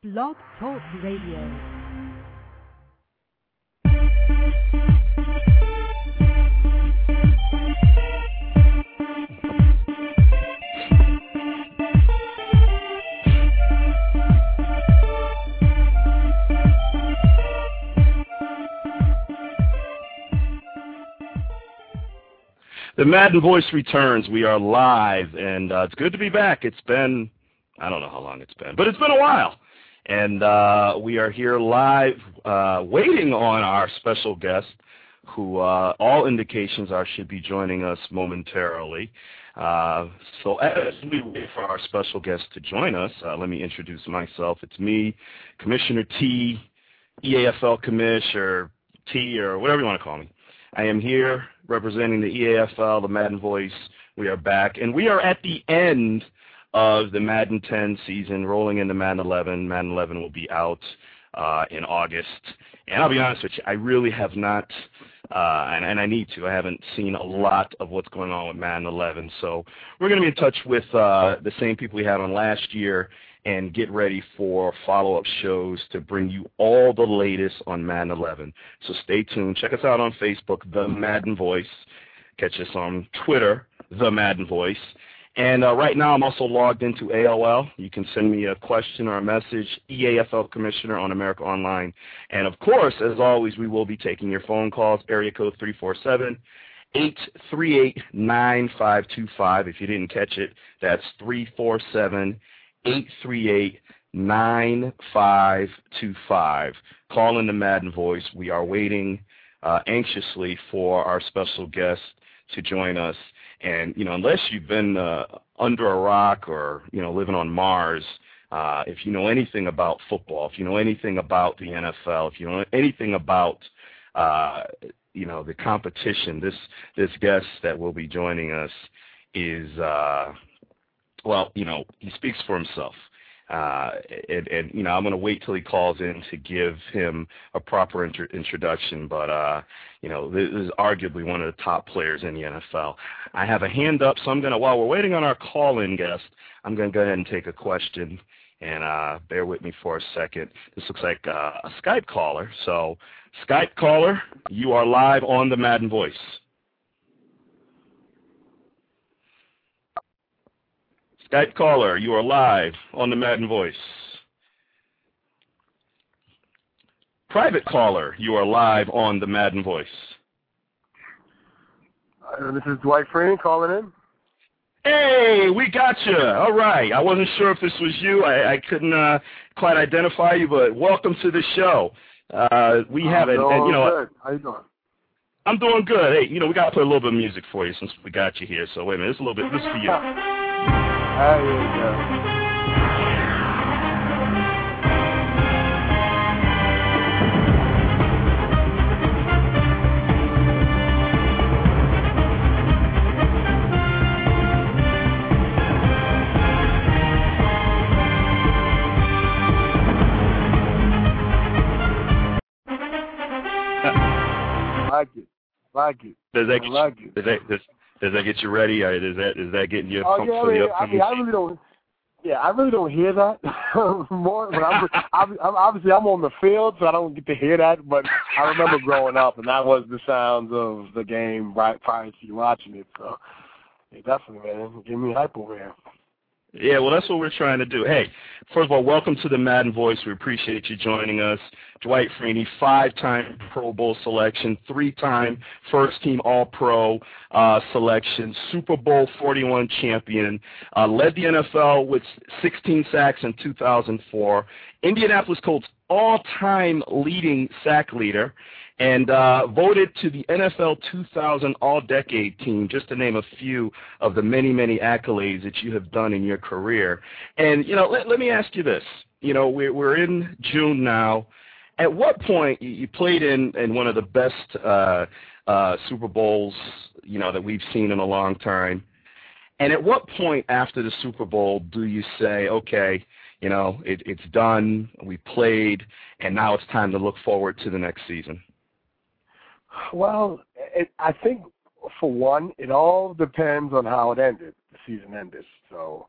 Blog Talk Radio. The Madden Voice returns. We are live, and it's good to be back. It's been, I don't know how long it's been, but it's been a while. And we are here live waiting on our special guest, who all indications are should be joining us momentarily. So as we wait for our special guest to join us, let me introduce myself. It's me, Commissioner T, EAFL Commish, or T, or whatever you want to call me. I am here representing the EAFL, the Madden Voice. We are back, and we are at the end of the Madden 10 season, rolling into Madden 11. Madden 11 will be out in August. And I'll be honest with you, I really have not, and I need to, I haven't seen a lot of what's going on with Madden 11. So we're going to be in touch with the same people we had on last year and get ready for follow-up shows to bring you all the latest on Madden 11. So stay tuned. Check us out on Facebook, The Madden Voice. Catch us on Twitter, The Madden Voice. And right now I'm also logged into AOL. You can send me a question or a message, EAFL Commissioner on America Online. And, of course, as always, we will be taking your phone calls, area code 347-838-9525. If you didn't catch it, that's 347-838-9525. Call in the Madden Voice. We are waiting anxiously for our special guest to join us. And, you know, unless you've been under a rock or, you know, living on Mars, if you know anything about football, if you know anything about the NFL, if you know anything about, you know, the competition, this guest that will be joining us is, well, you know, he speaks for himself. And you know, I'm going to wait till he calls in to give him a proper introduction, but, you know, this is arguably one of the top players in the NFL. I have a hand up, so I'm going to, while we're waiting on our call-in guest, I'm going to go ahead and take a question, and bear with me for a second. This looks like a Skype caller. So, Skype caller, you are live on the Madden Voice. Skype caller, you are live on the Madden Voice. Private caller, you are live on the Madden Voice. This is Dwight Freeney calling in. Hey, we got you. All right. I wasn't sure if this was you. I couldn't quite identify you, but welcome to the show. We have it. And, you know, good. How you doing? I'm doing good. Hey, you know, we got to play a little bit of music for you since we got you here. So wait a minute. This is for you. There you go. Like it. Does that get you ready? Or is that getting you pumped for the upcoming? I really don't hear that more. But I'm obviously I'm on the field, so I don't get to hear that. But I remember growing up, and that was the sounds of the game right prior to you watching it. So yeah, definitely, man, give me hype over here. Yeah, well, that's what we're trying to do. Hey, first of all, welcome to the Madden Voice. We appreciate you joining us. Dwight Freeney, 5-time Pro Bowl selection, 3-time first-team All-Pro selection, Super Bowl 41 champion, led the NFL with 16 sacks in 2004, Indianapolis Colts all-time leading sack leader, and voted to the NFL 2000 All-Decade Team, just to name a few of the many, many accolades that you have done in your career. And, you know, let me ask you this. You know, we're in June now. At what point, you played in one of the best Super Bowls, you know, that we've seen in a long time. And at what point after the Super Bowl do you say, okay, you know, it's done, we played, and now it's time to look forward to the next season? Well, I think, for one, it all depends on how it ended, the season ended. So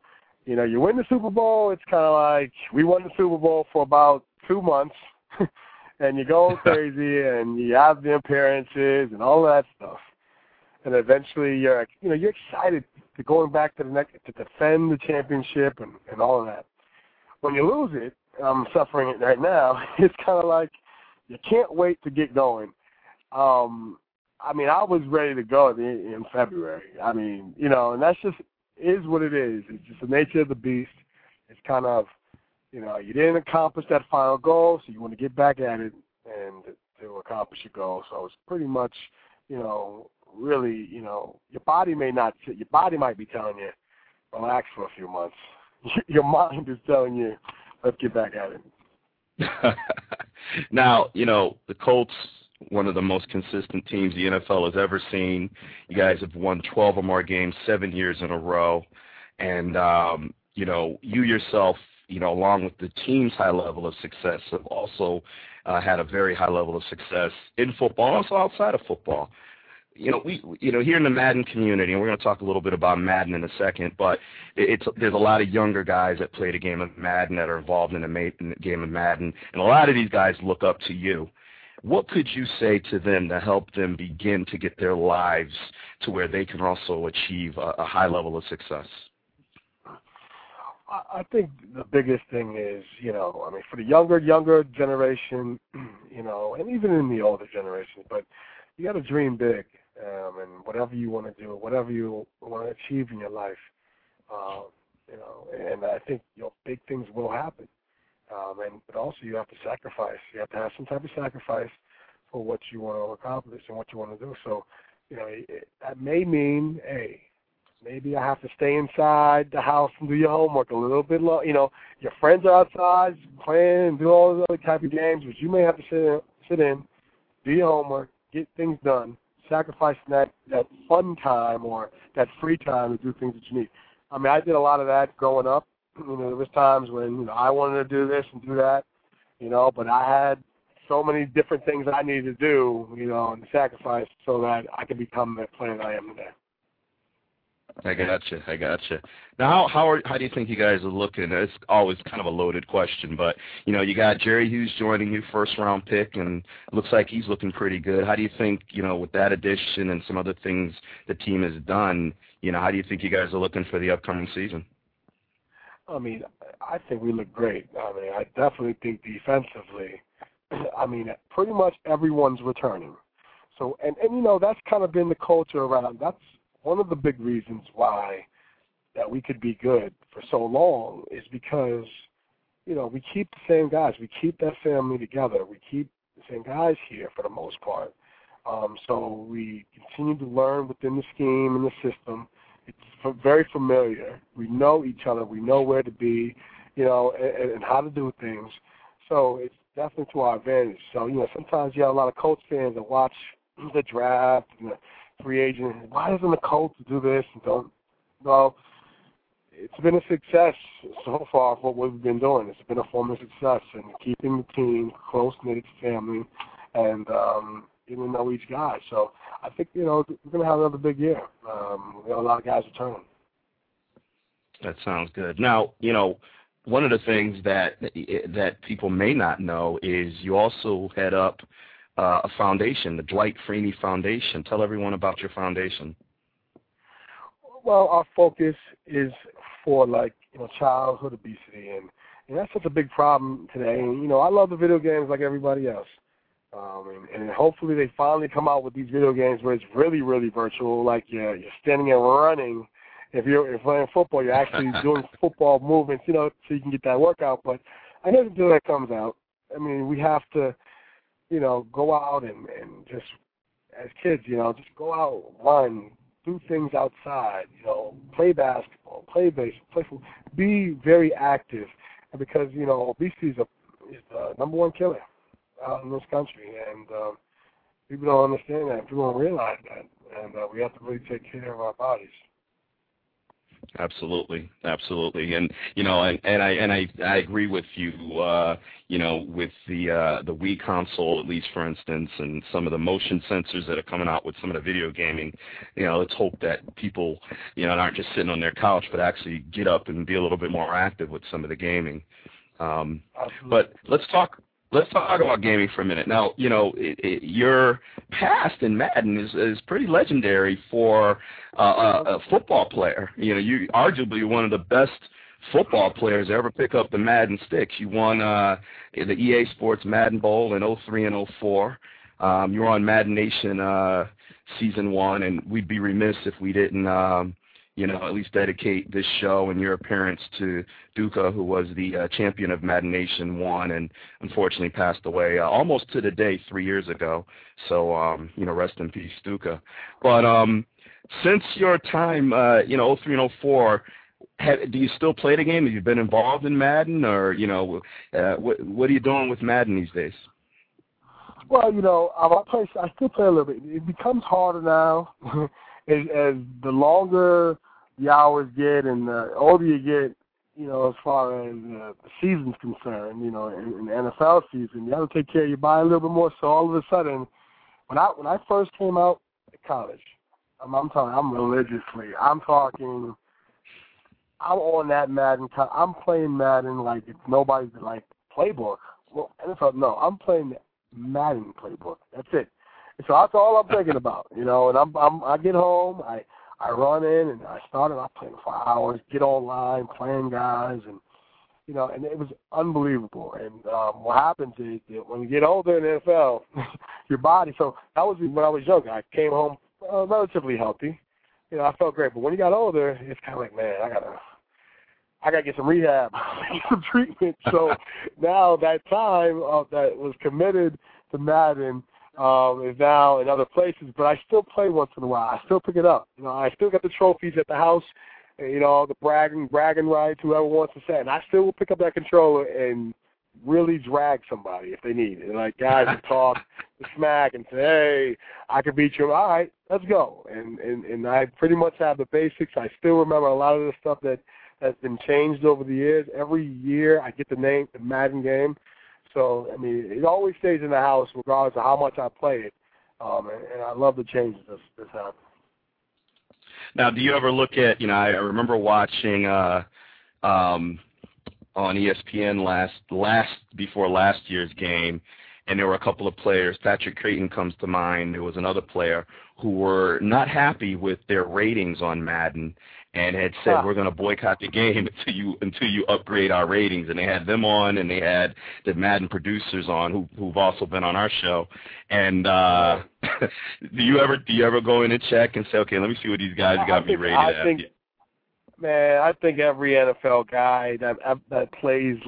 You win the Super Bowl, it's kind of like we won the Super Bowl for about 2 months, and you're going crazy, and you have the appearances and all that stuff. And eventually you're excited to going back to the next, to defend the championship and all of that. When you lose it, I'm suffering it right now, it's kind of like you can't wait to get going. I was ready to go in February. And that's just is what it is. It's just the nature of the beast. It's kind of, you didn't accomplish that final goal, so you want to get back at it and to accomplish your goal. So it's pretty much, really, your body might be telling you, relax for a few months. Your mind is telling you, let's get back at it. Now, the Colts, one of the most consistent teams the NFL has ever seen. You guys have won 12 or more games 7 years in a row. And, you yourself, along with the team's high level of success, have also had a very high level of success in football, also outside of football. We here in the Madden community, and we're going to talk a little bit about Madden in a second, but there's a lot of younger guys that play the game of Madden that are involved in the game of Madden, and a lot of these guys look up to you. What could you say to them to help them begin to get their lives to where they can also achieve a high level of success? I think the biggest thing is, for the younger generation, and even in the older generation, but you got to dream big, and whatever you want to do, whatever you want to achieve in your life, and I think big things will happen. But also you have to sacrifice. You have to have some type of sacrifice for what you want to accomplish and what you want to do. So, that may mean, hey, maybe I have to stay inside the house and do your homework a little bit long. Your friends are outside playing and do all those other type of games, but you may have to sit in, do your homework, get things done, sacrificing that fun time or that free time to do things that you need. I did a lot of that growing up. There was times when I wanted to do this and do that, but I had so many different things I needed to do, and sacrifice so that I could become the player that I am today. I gotcha. Now, how do you think you guys are looking? It's always kind of a loaded question, but you got Jerry Hughes joining you, first-round pick, and it looks like he's looking pretty good. How do you think, with that addition and some other things the team has done, how do you think you guys are looking for the upcoming season? I think we look great. I definitely think defensively, pretty much everyone's returning. So, and that's kind of been the culture around. That's one of the big reasons why that we could be good for so long is because, we keep the same guys. We keep that family together. We keep the same guys here for the most part. So we continue to learn within the scheme and the system. It's very familiar. We know each other. We know where to be, and how to do things. So it's definitely to our advantage. So, sometimes you have a lot of Colts fans that watch the draft and the free agent. Why doesn't the Colts do this and don't? Well, it's been a success so far for what we've been doing. It's been a form of success in keeping the team close-knit family and getting to know each guy. So I think, we're going to have another big year. We have a lot of guys returning. That sounds good. Now, one of the things that people may not know is you also head up a foundation, the Dwight Freeney Foundation. Tell everyone about your foundation. Well, our focus is for childhood obesity, and that's such a big problem today. And I love the video games like everybody else, and hopefully they finally come out with these video games where it's really, really virtual, like you're standing and running. If you're playing football, you're actually doing football movements, so you can get that workout. But I know until that comes out, we have to, go out and just, as kids, just go out, run, do things outside, play basketball, play baseball, play football, be very active. And because, obesity is the number one killer in this country. And people don't understand that. People don't realize that. And we have to really take care of our bodies. Absolutely, absolutely, and I agree with you. With the Wii console, at least for instance, and some of the motion sensors that are coming out with some of the video gaming. Let's hope that people, aren't just sitting on their couch, but actually get up and be a little bit more active with some of the gaming. But let's talk about gaming for a minute. Now, your past in Madden is pretty legendary for a football player. You arguably one of the best football players to ever pick up the Madden sticks. You won the EA Sports Madden Bowl in 03 and 04. You were on Madden Nation Season 1, and we'd be remiss if we didn't at least dedicate this show and your appearance to Duka, who was the champion of Madden Nation 1 and unfortunately passed away almost to the day 3 years ago. So, rest in peace, Duka. But since your time, 03 and 04, do you still play the game? Have you been involved in Madden, or, what are you doing with Madden these days? Well, I still play a little bit. It becomes harder now as the longer the hours get and the older you get, as far as the season's concerned, in the NFL season, you have to take care of your body a little bit more. So all of a sudden, when I first came out at college, I'm religiously, I'm on that Madden. I'm playing Madden like it's nobody's like playbook. Well, NFL, no, I'm playing the Madden playbook. That's it. So that's all I'm thinking about, and I get home, I run in and I playing for hours, get online, playing guys, and and it was unbelievable. And what happens is that when you get older in the NFL, your body. So that was when I was younger. I came home relatively healthy, I felt great. But when you got older, it's kind of like, man, I gotta get some rehab, some treatment. So now that time that was committed to Madden is now in other places, but I still play once in a while. I still pick it up. I still got the trophies at the house, the bragging rights, whoever wants to say. And I still will pick up that controller and really drag somebody if they need it. Like guys that talk smack and say, hey, I can beat you. All right, let's go. And I pretty much have the basics. I still remember a lot of the stuff that's been changed over the years. Every year I get the Madden game. So, it always stays in the house regardless of how much I play it. And I love the changes that's happened. Now, do you ever look at, I remember watching on ESPN before last year's game, and there were a couple of players. Patrick Creighton comes to mind. There was another player who were not happy with their ratings on Madden and had said, we're going to boycott the game until you upgrade our ratings. And they had them on, and they had the Madden producers on who've also been on our show. And do you ever go in and check and say, okay, let me see what these guys got me rated at? Man, I think every NFL guy that plays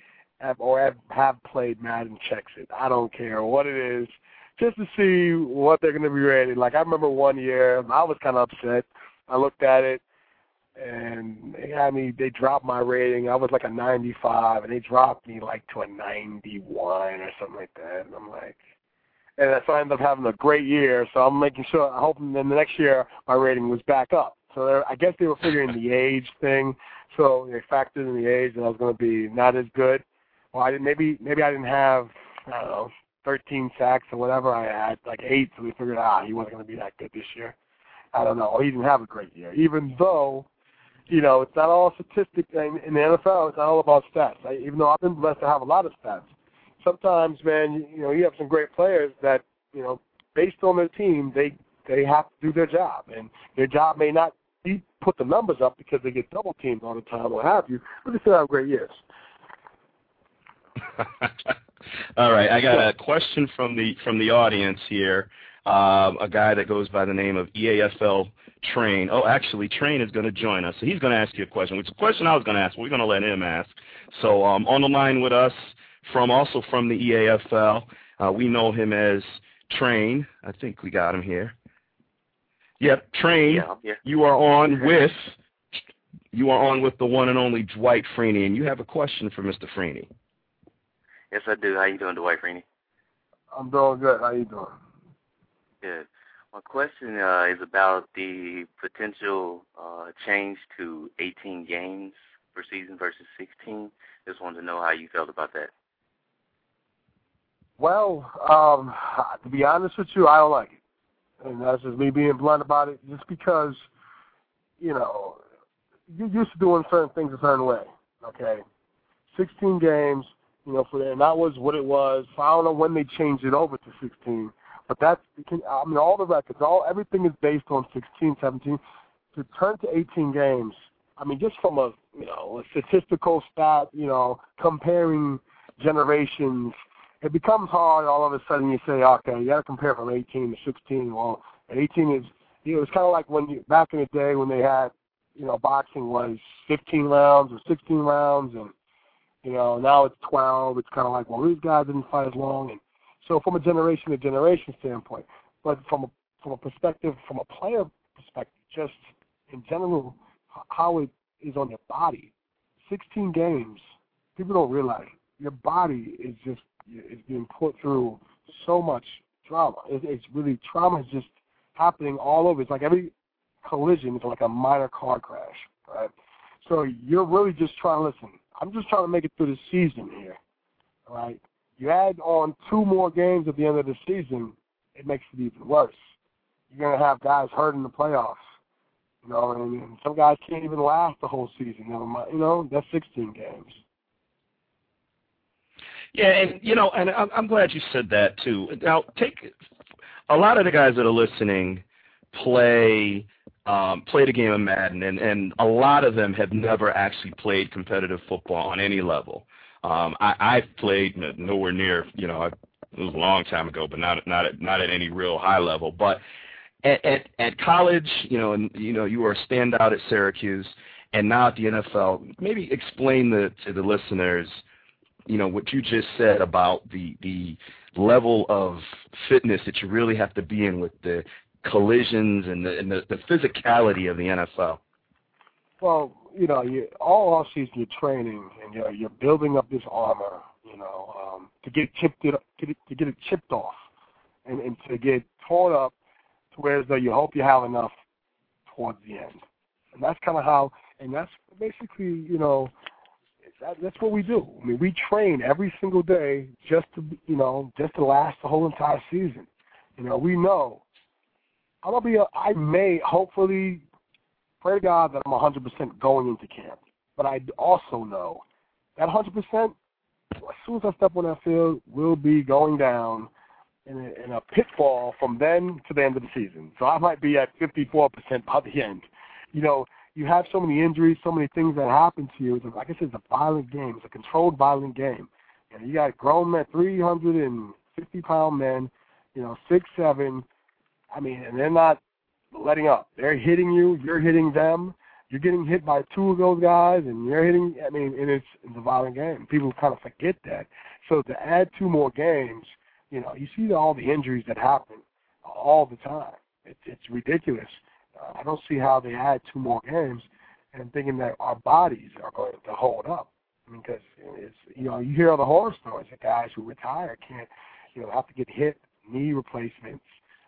have played Madden checks it. I don't care what it is, just to see what they're going to be rated. Like, I remember one year, I was kind of upset. I looked at it, and they dropped my rating. I was like a 95, and they dropped me like to a 91 or something like that. And I'm like, and so I ended up having a great year. So I'm making sure, I hope in the next year my rating was back up. So I guess they were figuring the age thing. So they factored in the age that I was going to be not as good. Well, maybe I didn't have, 13 sacks or whatever. I had like 8, so we figured he wasn't going to be that good this year. I don't know. He didn't have a great year, even though, it's not all statistics in the NFL. It's not all about stats. Even though I've been blessed to have a lot of stats, sometimes, man, you have some great players that, based on their team, they have to do their job, and their job may not be put the numbers up because they get double teamed all the time, or have you, but they still have great years. All right, I got a question from the audience here. A guy that goes by the name of EAFL Train. Oh, actually, Train is going to join us, so he's going to ask you a question, which is a question I was going to ask, but we're going to let him ask. So on the line with us, also from the EAFL, we know him as Train. I think we got him here. Yep, Train. Yeah, I'm here. You are on with the one and only Dwight Freeney, and you have a question for Mr. Freeney. Yes, I do. How you doing, Dwight Freeney? I'm doing good. How you doing? Good. My question is about the potential change to 18 games per season versus 16. Just wanted to know how you felt about that. Well, to be honest with you, I don't like it. And that's just me being blunt about it, just because, you're used to doing certain things a certain way, okay? 16 games, for that, and that was what it was. So I don't know when they changed it over to 16. But all the records, everything is based on 16, 17. To turn to 18 games, just from a statistical stat, comparing generations, it becomes hard. All of a sudden, you say, okay, you got to compare from 18 to 16. Well, 18 is, it's kind of like back in the day when they had, boxing was 15 rounds or 16 rounds, and now it's 12. It's kind of like, well, these guys didn't fight as long, and so from a generation to generation standpoint, but from a perspective, from a player perspective, just in general, how it is on your body. 16 games, people don't realize your body is being put through so much trauma. It's really, trauma is just happening all over. It's like every collision is like a minor car crash, right? So you're really just trying to listen. I'm just trying to make it through the season here, right? You add on 2 more games at the end of the season, it makes it even worse. You're going to have guys hurt in the playoffs, and some guys can't even last the whole season. Never mind, that's 16 games. Yeah, and I'm glad you said that too. Now, take a lot of the guys that are listening play the game of Madden, and a lot of them have never actually played competitive football on any level. I've played nowhere near, it was a long time ago, but not at any real high level. But at college, you were a standout at Syracuse, and now at the NFL. Maybe explain to the listeners, what you just said about the level of fitness that you really have to be in with the collisions and the physicality of the NFL. Well, all off season you're training and you're building up this armor, to get it chipped off, and to get torn up to where you hope you have enough towards the end. And that's kind of how, and that's basically, that's what we do. We train every single day just to last the whole entire season. We know I may hopefully pray to God that I'm 100% going into camp, but I also know that 100%, as soon as I step on that field, will be going down in a pitfall from then to the end of the season. So I might be at 54% by the end. You have so many injuries, so many things that happen to you. Like I said, it's a violent game. It's a controlled, violent game. You got grown men, 350-pound men, 6'7", and they're not letting up. They're hitting you. You're hitting them. You're getting hit by 2 of those guys, and you're hitting. And it's a violent game. People kind of forget that. So to add 2 more games, you see all the injuries that happen all the time. It's ridiculous. I don't see how they add 2 more games and thinking that our bodies are going to hold up. Because you hear all the horror stories of guys who retire can't, have to get hit, knee replacements.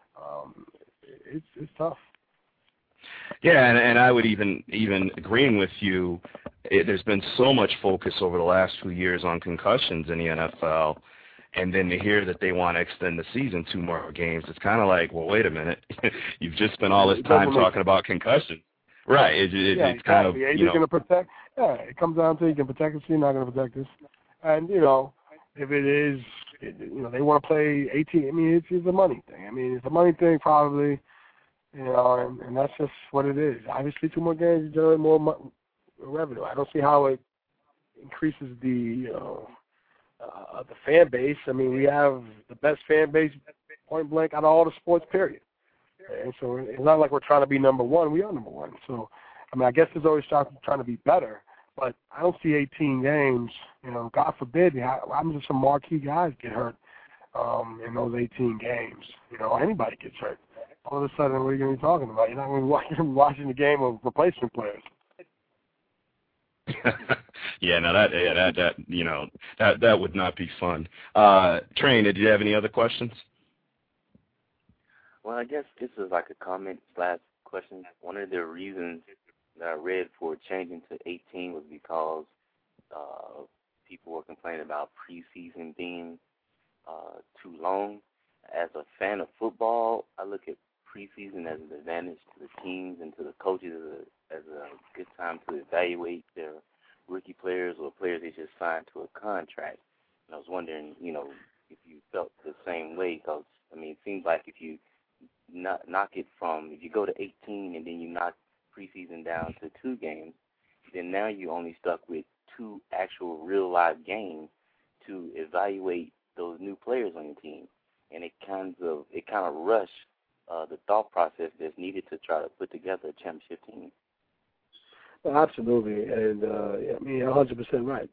It's tough. Yeah, and I would even agreeing with you, there's been so much focus over the last 2 years on concussions in the NFL, and then to hear that they want to extend the season 2 more games, it's kind of like, well, wait a minute, you've just spent all this time talking about concussions. Right, it's kind of, you're going to protect. Yeah, it comes down to you can protect this, you're not going to protect this. And, if it is, they want to play 18, it's a money thing. It's a money thing probably, and that's just what it is. Obviously, 2 more games generate more revenue. I don't see how it increases the fan base. We have the best fan base, point blank, out of all the sports, period. And so it's not like we're trying to be number 1. We are number 1. So, I guess there's always trying to be better, but I don't see 18 games. God forbid, some marquee guys get hurt in those 18 games. Anybody gets hurt. All of a sudden, what are you going to be talking about? You're not going to be watching the game of replacement players. Yeah, no, that would not be fun. Train, did you have any other questions? Well, I guess this is like a comment / question. One of the reasons that I read for changing to 18 was because people were complaining about preseason being too long. As a fan of football, I look at preseason as an advantage to the teams and to the coaches as a good time to evaluate their rookie players or players they just signed to a contract. And I was wondering, if you felt the same way, because, it seems like if you if you go to 18 and then you knock preseason down to 2 games, then now you're only stuck with 2 actual real live games to evaluate those new players on your team. And it kind of rush the thought process that's needed to try to put together a championship team. Well, absolutely, and 100% right.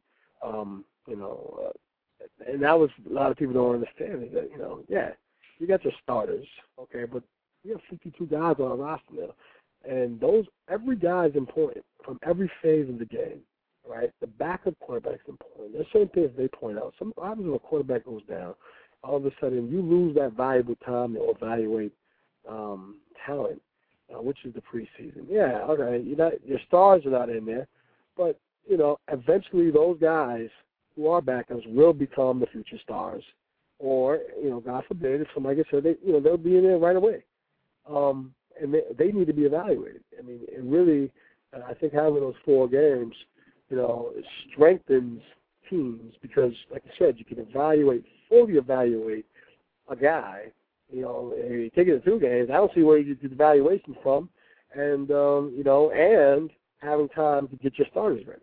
And that was a lot of people don't understand is that you got your starters, okay, but you have 52 guys on a roster now, and every guy is important from every phase of the game, right? The backup quarterback is important. There's certain things they point out. Sometimes when a quarterback goes down, all of a sudden you lose that valuable time to evaluate talent, which is the preseason. Yeah, okay, your stars are not in there, but eventually those guys who are backups will become the future stars, or God forbid, if somebody gets hurt, they'll be in there right away, and they need to be evaluated. It really, I think having those 4 games, strengthens teams because, like you said, you can fully evaluate a guy. If you take it to 2 games, I don't see where you get the evaluation from, and and having time to get your starters ready.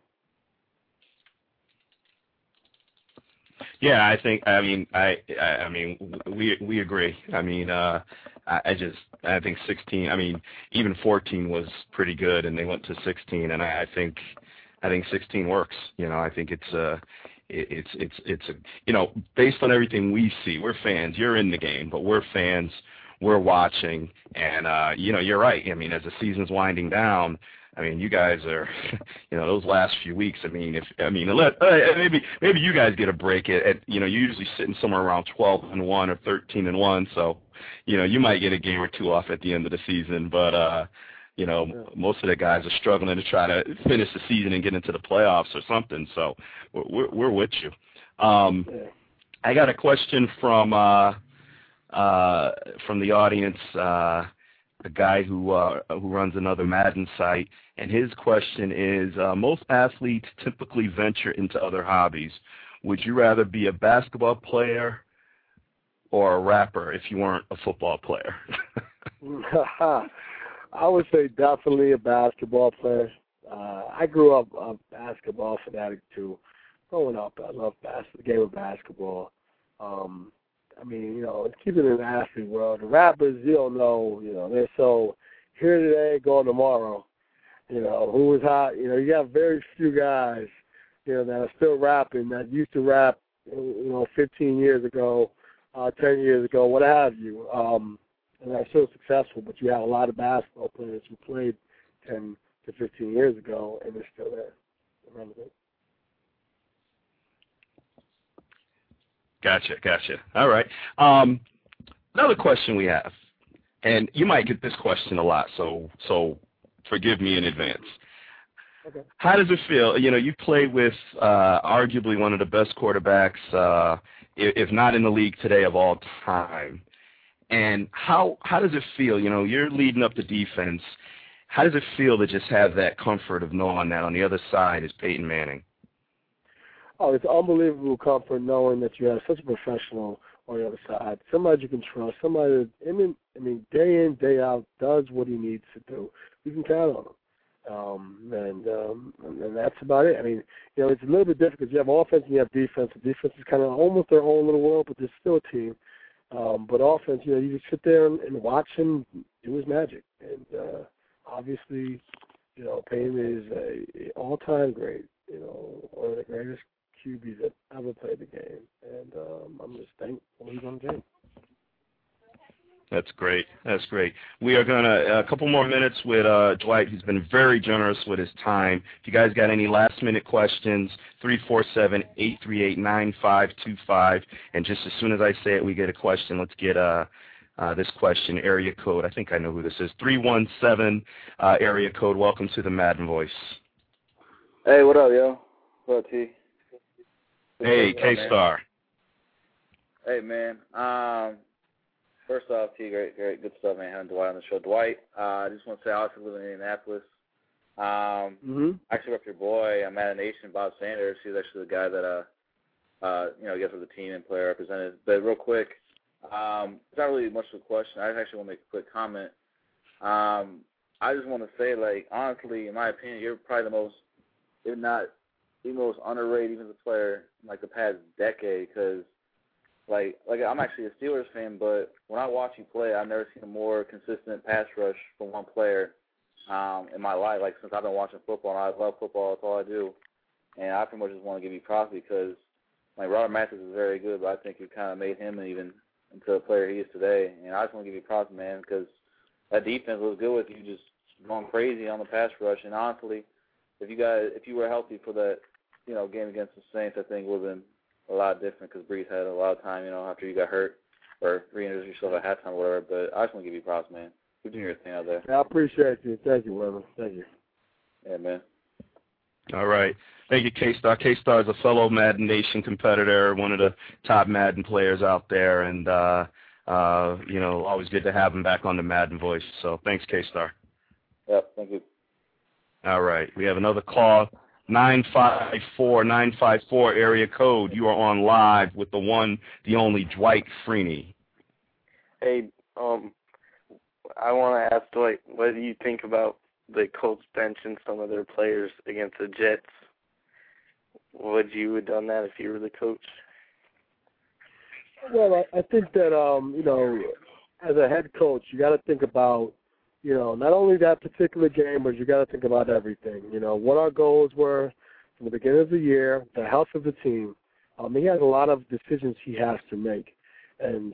Yeah, I think. We agree. I think 16. Even 14 was pretty good, and they went to 16, and I think 16 works. I think it's based on everything we see. We're fans. You're in the game, but we're fans. We're watching, and you're right. As the season's winding down, you guys are, those last few weeks. Maybe you guys get a break at you're usually sitting somewhere around 12-1 or 13-1, so you might get a game or 2 off at the end of the season, but most of the guys are struggling to try to finish the season and get into the playoffs or something. So we're with you. I got a question from the audience. A guy who runs another Madden site, and his question is, most athletes typically venture into other hobbies. Would you rather be a basketball player or a rapper if you weren't a football player? I would say definitely a basketball player. I grew up a basketball fanatic too. Growing up, I loved the game of basketball. Keeping it in the athlete world. The rappers, you don't know, they're so here today, gone tomorrow. Who is hot? You got very few guys, that are still rapping that used to rap, 15 years ago, 10 years ago, what have you. And they're still successful, but you have a lot of basketball players who played 10 to 15 years ago, and they're still there. Relevant. Gotcha. All right. Another question we have, and you might get this question a lot, so forgive me in advance. Okay. How does it feel? You play with arguably one of the best quarterbacks, if not in the league today, of all time. And how does it feel? You're leading up the defense. How does it feel to just have that comfort of knowing that on the other side is Peyton Manning? Oh, it's unbelievable comfort knowing that you have such a professional on the other side, somebody you can trust, somebody that, day in, day out, does what he needs to do. You can count on him. And that's about it. It's a little bit different because you have offense and you have defense. The defense is kind of almost their own little world, but they're still a team. But offense, you just sit there and watch him do his magic. And obviously, Payne is an all-time great, one of the greatest QBs that ever played the game. And I'm just thankful he's on the game. That's great. We are going to, a couple more minutes with Dwight. He's been very generous with his time. If you guys got any last-minute questions, 347-838-9525. And just as soon as I say it, we get a question. Let's get this question. Area code, I think I know who this is. 317 area code. Welcome to the Madden Voice. Hey, what up, yo? What up, T? Hey, K-Star. Hey, man. First off, T, great, good stuff, man. Having Dwight on the show. Dwight, I just want to say I also live in Indianapolis. I actually rep your boy, Madden Nation, Bob Sanders. He's actually the guy that, I guess was the team and player represented. But real quick, it's not really much of a question. I actually want to make a quick comment. I just want to say, like, honestly, in my opinion, you're probably the most, if not the most underrated defensive player in, like, the past decade because, like I'm actually a Steelers fan, but when I watch you play, I've never seen a more consistent pass rush from one player in my life. Like, since I've been watching football, and I love football, that's all I do. And I pretty much just want to give you props because, like, Robert Mathis is very good, but I think you kind of made him even into the player he is today. And I just want to give you props, man, because that defense was good with you just going crazy on the pass rush. And honestly, if you were healthy for that, game against the Saints, I think it would have been a lot different because Brees had a lot of time, after you got hurt or re-injured yourself at halftime or whatever. But I just want to give you props, man. You're doing your thing out there. I appreciate you. Thank you, Weber. Thank you. Yeah, man. All right. Thank you, K-Star. K-Star is a fellow Madden Nation competitor, one of the top Madden players out there, and, always good to have him back on the Madden Voice. So thanks, K-Star. Yep, thank you. All right. We have another call, 954 area code. You are on live with the one, the only Dwight Freeney. Hey, I want to ask Dwight, what do you think about the Colts benching some of their players against the Jets? Would you have done that if you were the coach? Well, I think that, as a head coach, you got to think about, not only that particular game, but you got to think about everything. What our goals were from the beginning of the year, the health of the team. He has a lot of decisions he has to make. And,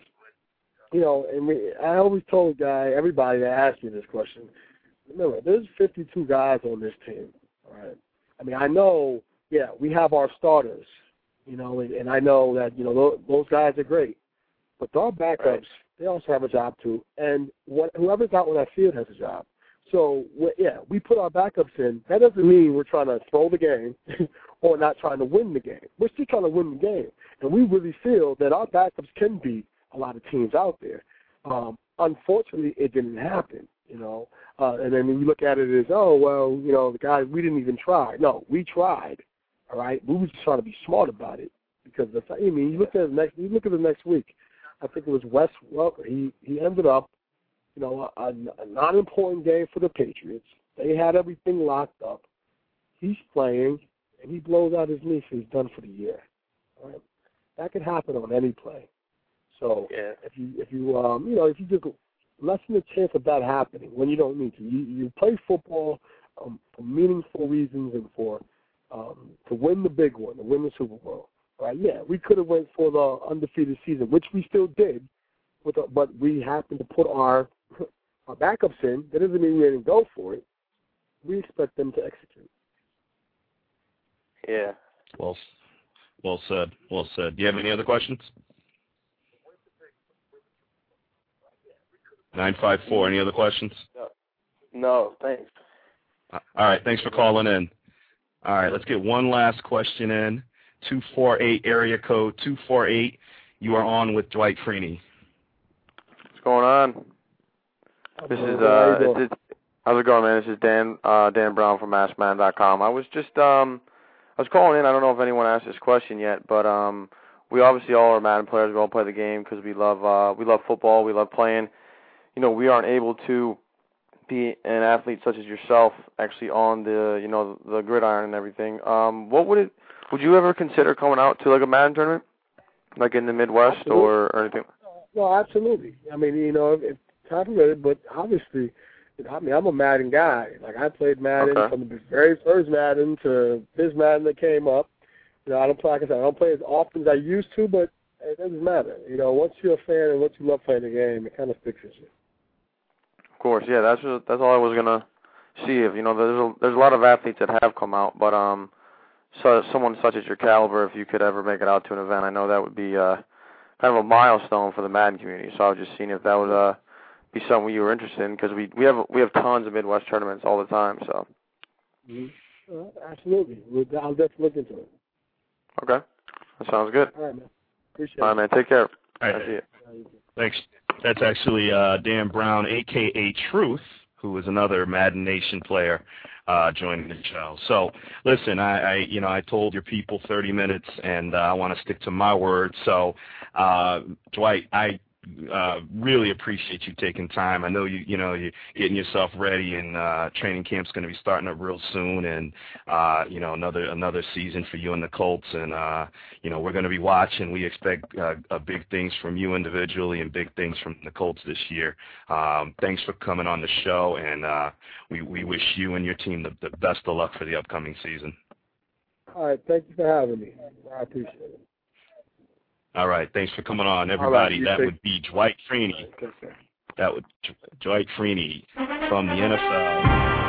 I always told everybody that asked me this question, remember, there's 52 guys on this team, all right? I mean, I know, we have our starters, and I know that, those guys are great. But our backups, they also have a job too. And whoever's out on that field has a job. So, we put our backups in. That doesn't mean we're trying to throw the game or not trying to win the game. We're still trying to win the game. And we really feel that our backups can beat a lot of teams out there. Unfortunately, it didn't happen, and then when you look at it as, the guys, we didn't even try. No, we tried, all right? We were just trying to be smart about it because, you look at the next week. I think it was Wes Welker. He ended up, a non-important game for the Patriots. They had everything locked up. He's playing, and he blows out his knee, so he's done for the year. All right? That could happen on any play. So if you just lessen the chance of that happening when you don't need to. You play football for meaningful reasons and for to win the big one, to win the Super Bowl. Right? Yeah, we could have went for the undefeated season, which we still did, but we happened to put our backups in. That doesn't mean we didn't go for it. We expect them to execute. Yeah. Well said. Well said. Do you have any other questions? 954. Any other questions? No, thanks. All right. Thanks for calling in. All right. Let's get one last question in. 248 area code 248. You are on with Dwight Freeney. What's going on? This is how's it going, man? This is Dan Brown from AskMadden.com. I was calling in. I don't know if anyone asked this question yet, but we obviously all are Madden players. We all play the game because we love football. We love playing. We aren't able to be an athlete such as yourself actually on the gridiron and everything. Would you ever consider coming out to like a Madden tournament, like in the Midwest or anything? Well, absolutely. I mean, if time permitted, but obviously, I'm a Madden guy. Like I played Madden from the very first Madden to this Madden that came up. I don't play, like I said, I don't play as often as I used to, but it doesn't matter. Once you're a fan and once you love playing the game, it kind of sticks with you. Of course, yeah. That's all I was gonna see. If there's a lot of athletes that have come out, but so someone such as your caliber, if you could ever make it out to an event, I know that would be kind of a milestone for the Madden community. So I was just seeing if that would be something you were interested in, because we have tons of Midwest tournaments all the time. So. Absolutely. I'll definitely look into it. Okay. That sounds good. All right, man. Appreciate it. All right, man. Take care. All right. I see it. Thanks. That's actually Dan Brown, a.k.a. Truth, who is another Madden Nation player joining the show. So, listen, I told your people 30 minutes, and I want to stick to my word. So, Dwight, I really appreciate you taking time. I know you're getting yourself ready, and training camp's going to be starting up real soon, and another season for you and the Colts, and we're going to be watching. We expect big things from you individually and big things from the Colts this year. Thanks for coming on the show, and we wish you and your team the best of luck for the upcoming season. All right, thank you for having me. I appreciate it. All right, thanks for coming on, everybody. That would be Dwight Freeney. That would Dwight Freeney from the NFL.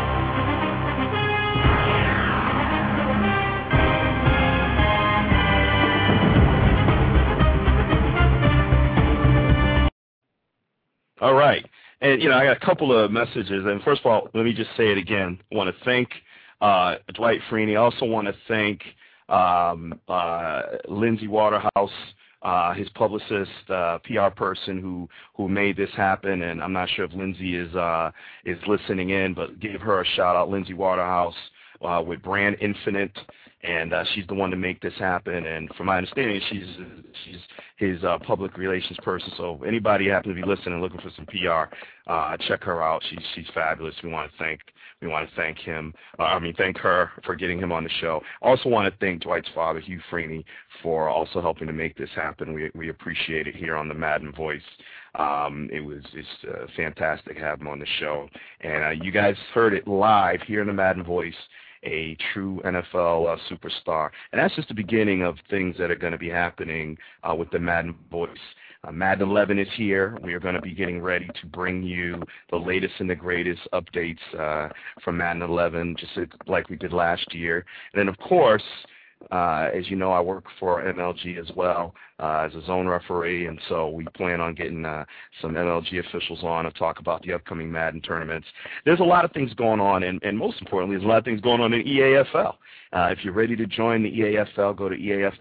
All right, and I got a couple of messages. And first of all, let me just say it again. I want to thank Dwight Freeney. I also want to thank Lindsay Waterhouse, his publicist, PR person who made this happen, and I'm not sure if Lindsay is listening in, but give her a shout out, Lindsay Waterhouse with Brand Infinite, and she's the one to make this happen. And from my understanding, she's his public relations person. So if anybody happens to be listening and looking for some PR, check her out. She's fabulous. We want to thank thank her for getting him on the show. I also want to thank Dwight's father, Hugh Freeney, for also helping to make this happen. We appreciate it here on the Madden Voice. It's fantastic to have him on the show. And you guys heard it live here in the Madden Voice, a true NFL superstar. And that's just the beginning of things that are going to be happening with the Madden Voice. Madden 11 is here. We are going to be getting ready to bring you the latest and the greatest updates from Madden 11, just like we did last year. And then, of course, as you know, I work for MLG as well as a zone referee, and so we plan on getting some MLG officials on to talk about the upcoming Madden tournaments. There's a lot of things going on, and most importantly, there's a lot of things going on in EAFL. If you're ready to join the EAFL, go to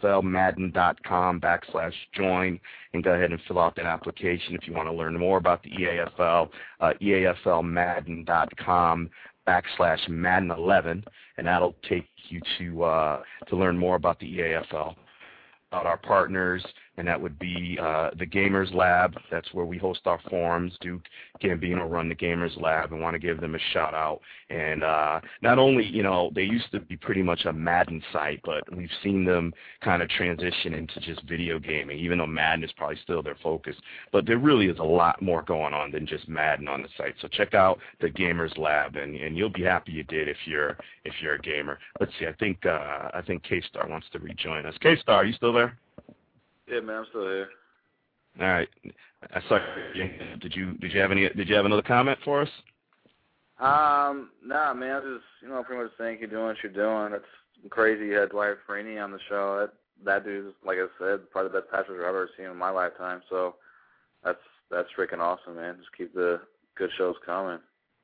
EAFLmadden.com/join and go ahead and fill out that application. If you want to learn more about the EAFL, EAFLmadden.com/Madden11, and that'll take you to learn more about the EAFL, about our partners, and that would be the Gamers Lab. That's where we host our forums. Duke Gambino run the Gamers Lab, and want to give them a shout out. And not only, they used to be pretty much a Madden site, but we've seen them kind of transition into just video gaming, even though Madden is probably still their focus. But there really is a lot more going on than just Madden on the site. So check out the Gamers Lab, and you'll be happy you did if you're a gamer. Let's see. I think K-Star wants to rejoin us. K-Star, are you still there? Yeah, man, I'm still here. All right. I saw you. Did you have another comment for us? Nah, man. I just pretty much think you're doing what you're doing. That's crazy. You had Dwight Freeney on the show. That dude's, like I said, probably the best pass rusher I've ever seen in my lifetime. So that's freaking awesome, man. Just keep the good shows coming.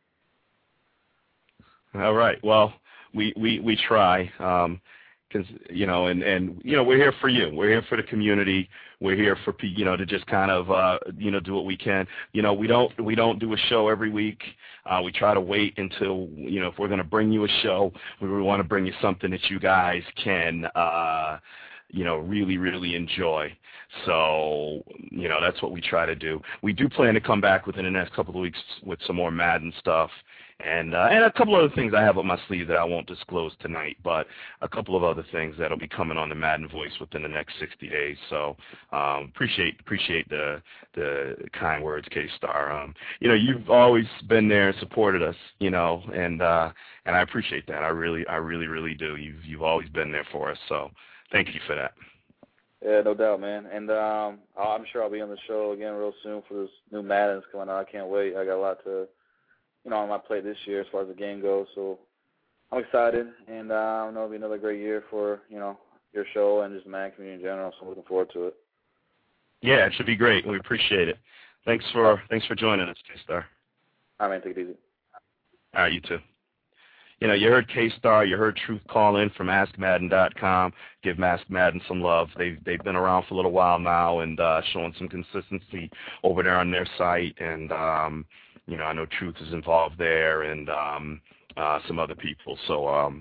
All right. Well, we try. We're here for you. We're here for the community. We're here for to just kind of do what we can. We don't do a show every week. We try to wait until if we're going to bring you a show, we want to bring you something that you guys can really, really enjoy. So, that's what we try to do. We do plan to come back within the next couple of weeks with some more Madden stuff. And a couple other things I have up my sleeve that I won't disclose tonight, but a couple of other things that'll be coming on the Madden Voice within the next 60 days. So appreciate the kind words, K-Star. You've always been there and supported us, and I appreciate that. I really, really do. You've always been there for us. So thank you for that. Yeah, no doubt, man. And I'm sure I'll be on the show again real soon for this new Madden's coming out. I can't wait. I got a lot to on my plate this year as far as the game goes, so I'm excited, and I know it'll be another great year for, your show and just the Madden community in general, so I'm looking forward to it. Yeah, it should be great. We appreciate it. Thanks for joining us, K-Star. All right, man. Take it easy. All right, you too. You know, you heard K-Star, you heard Truth call in from AskMadden.com. Give Ask Madden some love. They've been around for a little while now and showing some consistency over there on their site. And, you know, I know Truth is involved there and some other people. So,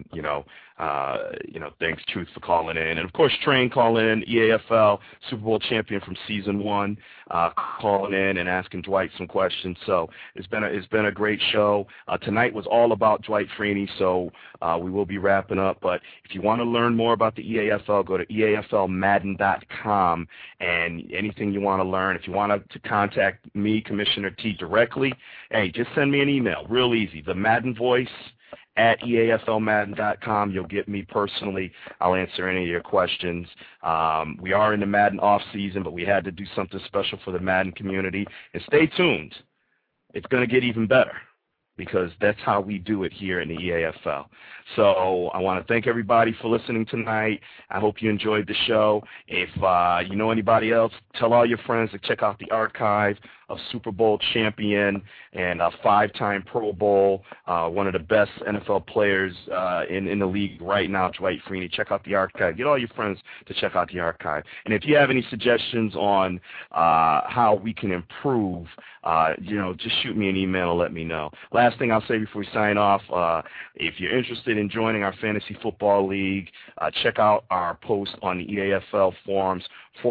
thanks, Truth, for calling in. And, of course, Train calling in, EAFL Super Bowl champion from Season 1, calling in and asking Dwight some questions. So it's been a great show. Tonight was all about Dwight Freeney, so we will be wrapping up. But if you want to learn more about the EAFL, go to EAFLmadden.com, and anything you want to learn. If you want to contact me, Commissioner T, directly, hey, just send me an email. Real easy. The Madden Voice at EAFLmadden.com. You'll get me personally. I'll answer any of your questions. We are in the Madden off season, but we had to do something special for the Madden community. And stay tuned. It's going to get even better because that's how we do it here in the EAFL. So I want to thank everybody for listening tonight. I hope you enjoyed the show. If you know anybody else, tell all your friends to check out the archive of Super Bowl champion and a 5-time Pro Bowl, one of the best NFL players in the league right now, Dwight Freeney. Check out the archive. Get all your friends to check out the archive. And if you have any suggestions on how we can improve, just shoot me an email and let me know. Last thing I'll say before we sign off, if you're interested in joining our Fantasy Football League, check out our post on the EAFL forums,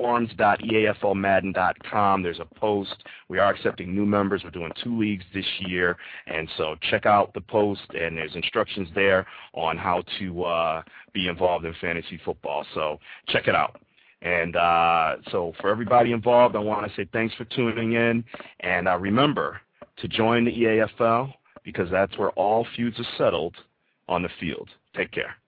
forums.eaflmadden.com. There's a post. We are accepting new members. We're doing 2 leagues this year, and so check out the post, and there's instructions there on how to be involved in fantasy football. So check it out. And so for everybody involved, I want to say thanks for tuning in, and remember to join the EAFL because that's where all feuds are settled on the field. Take care.